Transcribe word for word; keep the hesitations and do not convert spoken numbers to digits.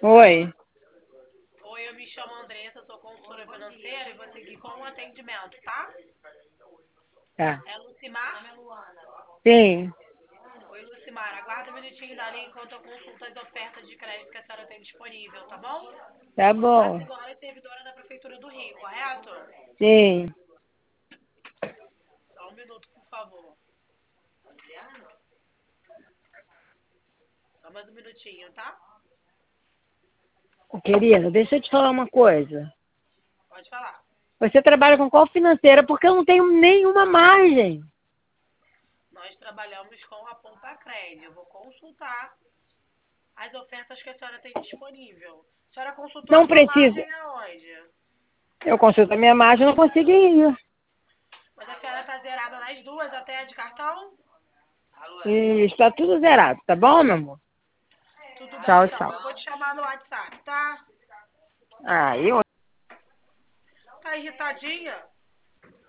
Oi. Oi, eu me chamo Andressa, sou consultora financeira e vou seguir com o atendimento, tá? Tá. É Lucimar? Sim. Oi, Lucimar, aguarda um minutinho da linha enquanto eu consulto as ofertas de crédito que a senhora tem disponível, tá bom? Tá A bom. senhora é servidora da Prefeitura do Rio, correto? Sim. Só um minuto, por favor. Só mais um minutinho, tá? Ô, querida, deixa eu te falar uma coisa. Pode falar. Você trabalha com qual financeira? Porque eu não tenho nenhuma margem. Nós trabalhamos com a Poupa Crédito. Eu vou consultar as ofertas que a senhora tem disponível. A senhora consultou a Não sua precisa. margem aonde? Eu consulto a minha margem, eu não consegui ir. Mas a senhora tá zerada nas duas, até a de cartão? E está tudo zerado, tá bom, meu amor? Tudo bem, Tchau, então. tchau. Eu vou te chamar no WhatsApp, tá? Ah, eu Tá irritadinha?